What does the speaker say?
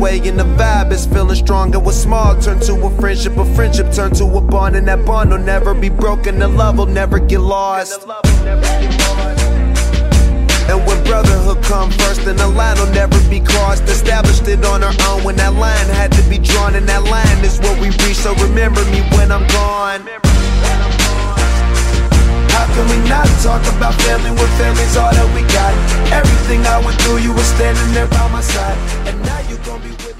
way, and the vibe is feeling strong. And what's small turn to a friendship turn to a bond, and that bond will never be broken, the love will never get lost. And when brotherhood come first, then the line will never be crossed. Established it on our own when that line had to be drawn, and that line is what we reach, so remember me when I'm gone. How can we not talk about family when family's all that we got? Everything I went through, you were standing there by my side, and now you gon' be with me.